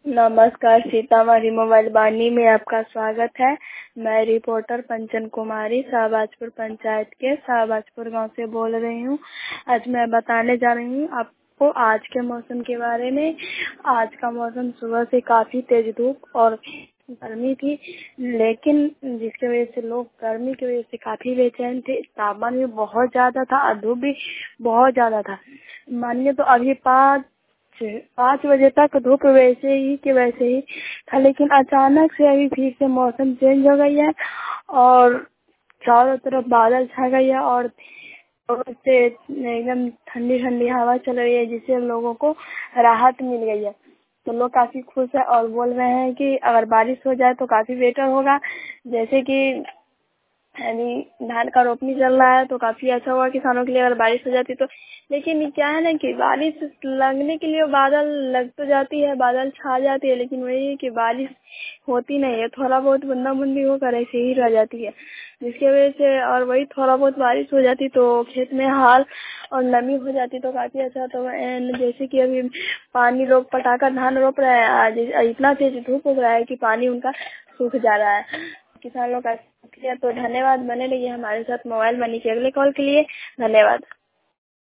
नमस्कार, सीतामढ़ी मोबाइल वाणी में आपका स्वागत है। मैं रिपोर्टर पंचन कुमारी शाहबाजपुर पंचायत के शाहबाजपुर गांव से बोल रही हूं। आज मैं बताने जा रही हूं आपको आज के मौसम के बारे में। आज का मौसम सुबह से काफी तेज धूप और गर्मी थी, लेकिन जिसकी वजह से लोग गर्मी की वजह से काफी बेचैन थे। तापमान भी बहुत ज्यादा था और धूप भी बहुत ज्यादा था। मानिए तो अभी 5 बजे तक धूप वैसे ही था, लेकिन अचानक से अभी फिर से मौसम चेंज हो गई है और चारों तरफ बादल छा गई है और से एकदम ठंडी ठंडी हवा चल रही है, जिससे लोगों को राहत मिल गई है। तो लोग काफी खुश है और बोल रहे हैं कि अगर बारिश हो जाए तो काफी बेटर होगा। जैसे कि अभी धान का रोपनी चल रहा है तो काफी अच्छा हुआ किसानों के लिए अगर बारिश हो जाती तो। लेकिन ये क्या है ना कि बारिश लगने के लिए बादल लग तो जाती है, बादल छा जाती है, लेकिन वही है कि बारिश होती नहीं है। थोड़ा बहुत बूंदा बूंदी होकर ऐसे ही रह जाती है, जिसकी वजह से और वही थोड़ा बहुत बारिश हो जाती तो खेत में हाल और नमी हो जाती तो काफी अच्छा। तो जैसे कि अभी पानी लोग पटाकर धान रोप रहे हैं, आज इतना तेज धूप हो रहा है कि पानी उनका सूख जा रहा है। किसान लोग का शुक्रिया। तो धन्यवाद, बने रहिए हमारे साथ मोबाइल मनी के अगले कॉल के लिए। धन्यवाद।